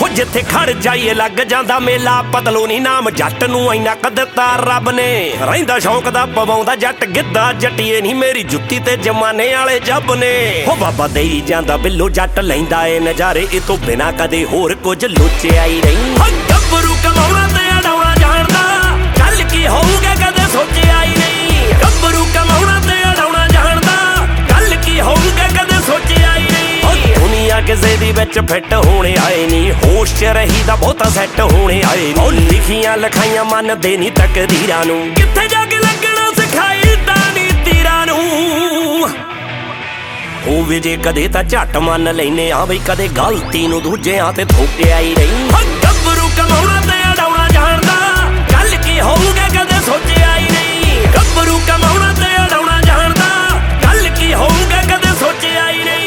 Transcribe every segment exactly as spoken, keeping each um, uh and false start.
हो जिथे खड़ जाइए लग जांदा मेला। पतलू नी नाम जट नूं इन्ना क दित्ता रब ने। रहिंदा शौक दा पवाउंदा जट गिद्धा, जट्टिए नी मेरी जुत्ती ते जमाने वाले जब ने। हो बाबा देई जांदा बिल्लो जट लैंदा ए नज़ारे, ए तो बिना कदे होर कुछ लुच्चे आई रही। गब्बरू कमाउणा ते अडाउणा जाणदा, कल की होऊगा कदे सोचिया ही नहीं। गब्बरू कमाउणा ते अडाउणा जाणदा, कल की होऊगा कदे सोचिया ही नहीं। दुनिया किसे दी विच फिट होने आए नी, होश च रहीदा बहुता सैट होने आए नी। लिखियां लिखाइयां मनदे नी तकदीरां नूं, कित्थे जाके लगना सिखाई तानी तीरां नूं। होवे जे कदे तां झट मन लैने आ बई, कदे गलती नूं दूजिआं ते थोपिआ ही नहीं। गब्बरू कमाउणा ते अडाउणा जाणदा, कल की होऊगा कदे सोचिआ ही नहीं। गब्बरू कमाउणा ते अडाउणा जाणदा, कल की होऊगा कदे सोचिआ ही नहीं।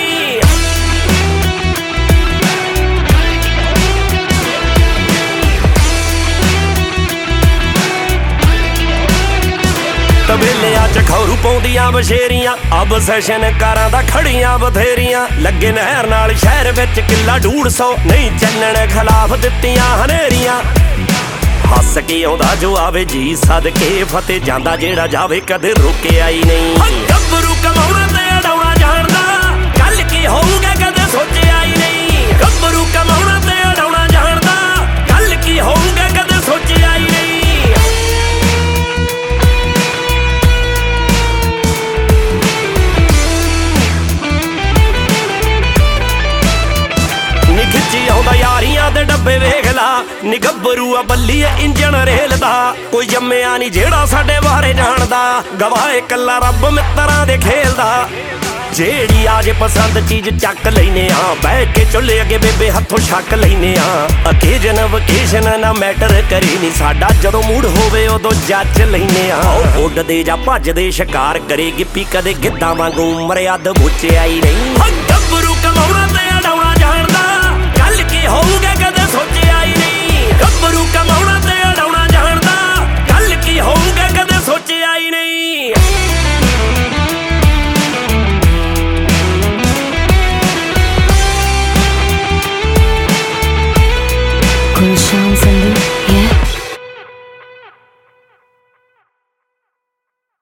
तबेलियां च खौरू पाउंदियां बशेरियां, अब सैशन कारां दा खड़ियां बथेरियां। लगे नहर नाल शहर विच किला डूढ़ सौ, नहीं चलण खिलाफ दित्तियां हनेरियां। हस के आउंदा जो आवे जी सदके, फतेह जांदा जेड़ा जावे कदे रुकिआ ही नहीं। गब्बरू कमाउणा ते अडाउणा जाणदा, कल की होऊगा कदे सोचिआ ही नहीं। गब्बरू कमाउणा ते अडाउणा जाणदा, कल की होऊगा कदे सोचिआ ही नहीं। आउंदा यारियां दे डब्बे वेख ला, नी गब्बरू आ बल्ली इंजन रेल दा। कोई जम्मिआ नी जेड़ा साडे बारे जाणदा, गवाए कल्ला रब मित्तरां दे खेलदा। जेड़ी आजे पसंद चीज चक लैने आ, बैठ के चुल्हे अगे बेबे हत्थों छक लैने आ। अकेजन वकेशन ना मैटर करी नी साडा, जदों मूड होवे उदों जच लैने आ। उड्डदे जां भजदे शिकार करे गिप्पी, कदे गिद्धां वांगू मर्याद बुच्चिआ ही नहीं। गब्बरू कमाउणा ते अडाउणा जाणदा, कल की होऊगा